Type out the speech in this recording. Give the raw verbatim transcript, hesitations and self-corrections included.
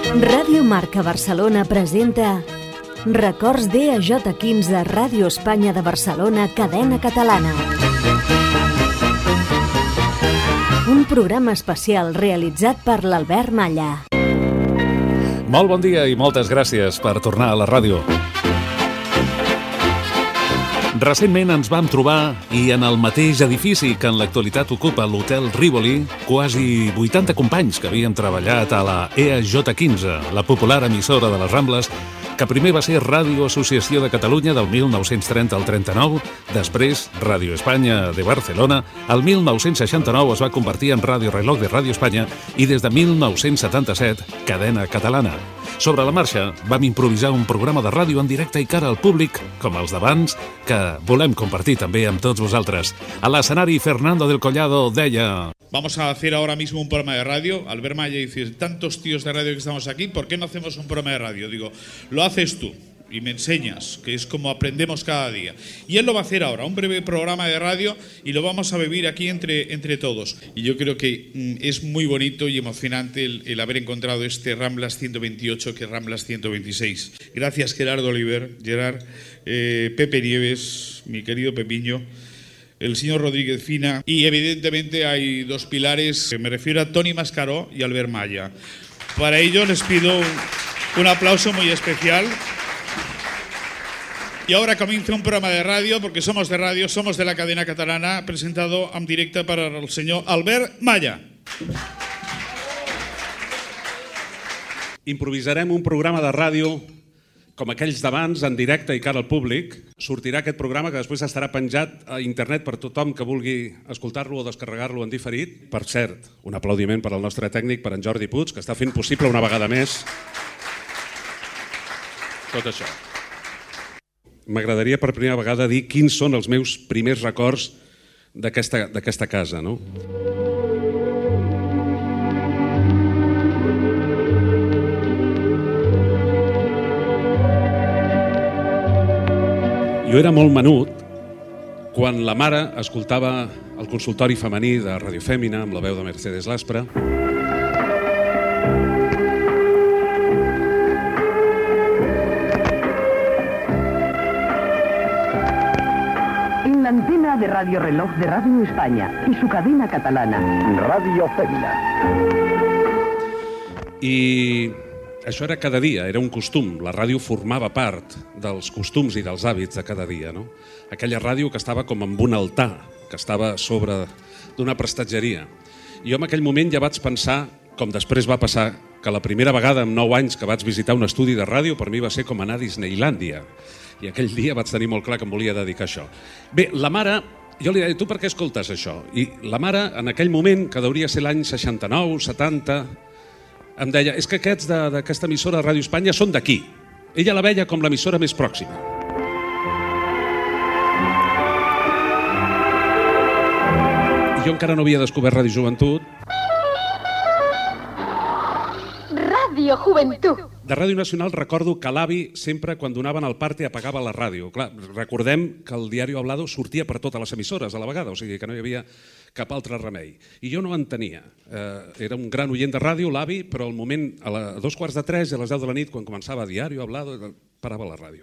Ràdio Marca Barcelona presenta Records D A J quinze Ràdio Espanya de Barcelona, cadena catalana. Un programa especial realitzat per l'Albert Malla. Molt bon dia i moltes gràcies per tornar a la ràdio. Recentment ens vam trobar i en el mateix edifici que en l'actualitat ocupa l'Hotel Rivoli, quasi vuitanta companys que havien treballat a la E A J quinze, la popular emissora de les Rambles, que primer va ser Ràdio Associació de Catalunya del mil nou-cents trenta al trenta-nou, després Ràdio Espanya de Barcelona, el mil nou-cents seixanta-nou es va convertir en Ràdio Reloj de Ràdio Espanya i des de mil nou-cents setanta-set, cadena catalana. Sobre la marxa vam improvisar un programa de ràdio en directe i cara al públic, com els d'abans, que volem compartir també amb tots vosaltres. A l'escenari, Fernando del Collado deia: Vamos a hacer ahora mismo un programa de radio. Albert Malla dice, tantos tíos de radio que estamos aquí, ¿por qué no hacemos un programa de radio? Digo, lo haces tú y me enseñas, que es como aprendemos cada día. Y él lo va a hacer ahora, un breve programa de radio, y lo vamos a vivir aquí entre, entre todos. Y yo creo que mm, es muy bonito y emocionante el, el haber encontrado este Ramblas ciento veintiocho que Ramblas ciento veintiséis. Gracias Gerardo Oliver, Gerard, eh, Pepe Nieves, mi querido Pepiño, el señor Rodríguez Fina, y evidentemente hay dos pilares, me refiero a Toni Mascaró y Albert Malla. Para ello les pido un, un aplauso muy especial. Y ahora comienza un programa de radio, porque somos de radio, somos de la cadena catalana, presentado en directe per el senyor Albert Malla. Improvisarem un programa de ràdio com aquells d'abans, en directe i cara al públic. Sortirà aquest programa que després estarà penjat a internet per tothom que vulgui escoltar-lo o descarregar-lo en diferit. Per cert, un aplaudiment per al nostre tècnic, per en Jordi Puig, que està fent possible una vegada més tot això. M'agradaria per primera vegada dir quins són els meus primers records d'aquesta d'aquesta casa, no? Jo era molt menut quan la mare escoltava el consultori femení de Ràdio Fèmina amb la veu de Mercedes Laspra. En la antena de Radio Reloj de Radio España y su cadena catalana, Radio Fèmina. I això era cada dia, era un costum. La ràdio formava part dels costums i dels hàbits de cada dia, no? Aquella ràdio que estava com amb un altar, que estava sobre d'una prestatgeria. I jo en aquell moment ja vaig pensar, com després va passar, que la primera vegada en nou anys que vaig visitar un estudi de ràdio per mi va ser com anar a Disneylàndia. I aquell dia vaig tenir molt clar que em volia dedicar a això. Bé, la mare, jo li deia, tu per què escoltes això? I la mare, en aquell moment, que hauria ser l'any seixanta-nou, setanta, em deia, és que aquests d'aquesta emissora de Ràdio Espanya són d'aquí. Ella la veia com l'emissora més pròxima. Jo encara no havia descobert Ràdio Joventut. Ràdio Joventut. De Ràdio Nacional recordo que l'avi sempre quan donaven el parte apagava la ràdio. Clar, recordem que el diari Hablado sortia per totes les emissores a la vegada, o sigui que no hi havia cap altre remei. I jo no en tenia. Eh, era un gran oient de ràdio, l'avi, però al moment, a, la, a dos quarts de tres i a les deu de la nit, quan començava Diario Hablado, parava la ràdio.